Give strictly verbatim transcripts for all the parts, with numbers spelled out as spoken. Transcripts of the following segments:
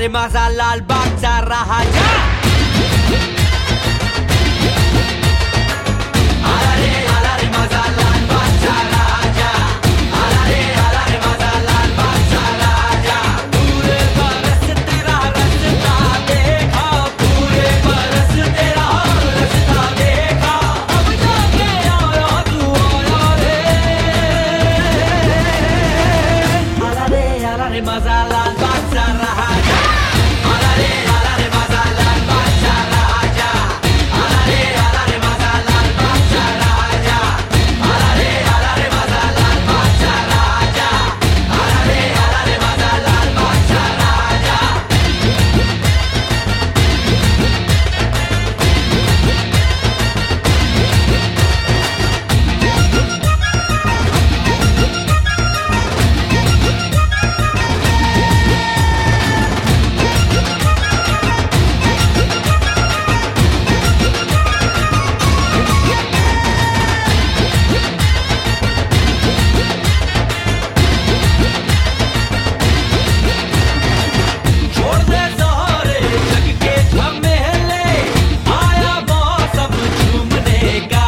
रे माझा लाल बागचा राजा. आला रे आला रे माझा लाल बागचा राजा. आला रे आला रे माझा लाल बागचा राजा. पूरे बरस तेरा रस्ता देखा. पूरे बरस तेरा रस्ता देखा. अब जाके आया तू आया रे. आला रे आला रे माझा लाल बागचा राजा. आला रे आला रे माझा लाल बागचा राजा. आला रे आला रे माझा लाल बागचा राजा. आला रे आला रे माझा लाल बागचा राजा. आला रे आला रे माझा लाल बागचा राजा. छोड़ दे सारे जग के झमेले. आया मौसम झूमने का.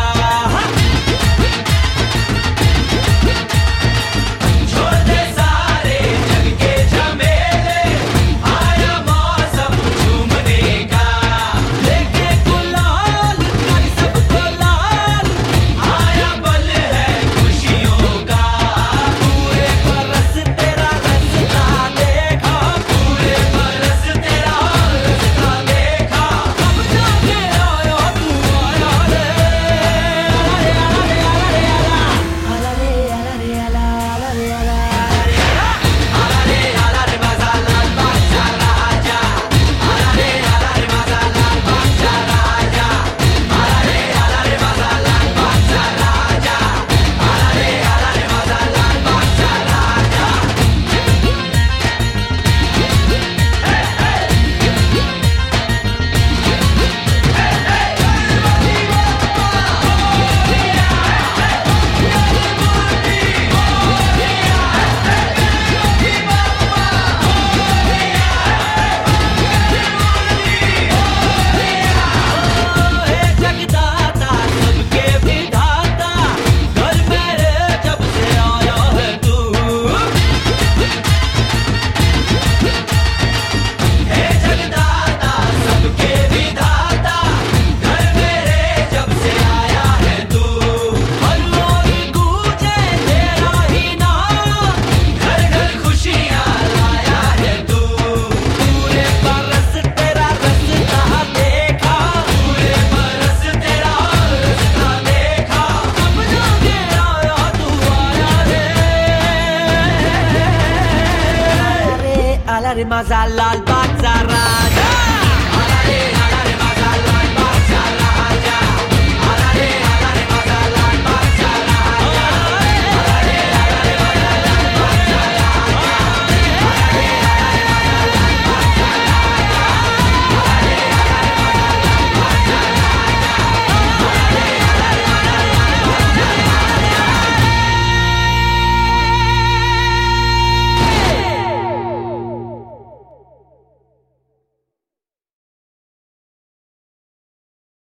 छोड़ दे सारे जग के झमेले. आया मौसम झूमने का. लेके गुलाल कर सबको लाल. आया पल है खुशियों का. पूरे बरस तेरा रस्ता देखा. पूरे बरस तेरा रस्ता देखा. अब जाके आया तू आया रे. आला रे आला रे आला. आला रे आला रे आला. आला रे आला रे माझा लाल बागचा राजा. आला रे आला रे माझा लाल बागचा राजा. आला रे आला रे माझा लाल बागचा राजा. आला रे आला रे माझा लाल बागचा राजा. हे जगदाता सबके विधाता. घर मेरे जब से आया है तू. हे जगदाता सबके विधाता. घर मेरे जब से आया है तू. हर ओर गूंजे तेरा ही नाम. घर घर खुशियाँ लाया है तू. पूरे बरस तेरा रस्ता देखा. पूरे बरस तेरा रस्ता देखा. अब जाके आया तू आया रे. आला रे आला रे माझा लाल बागचा राजा.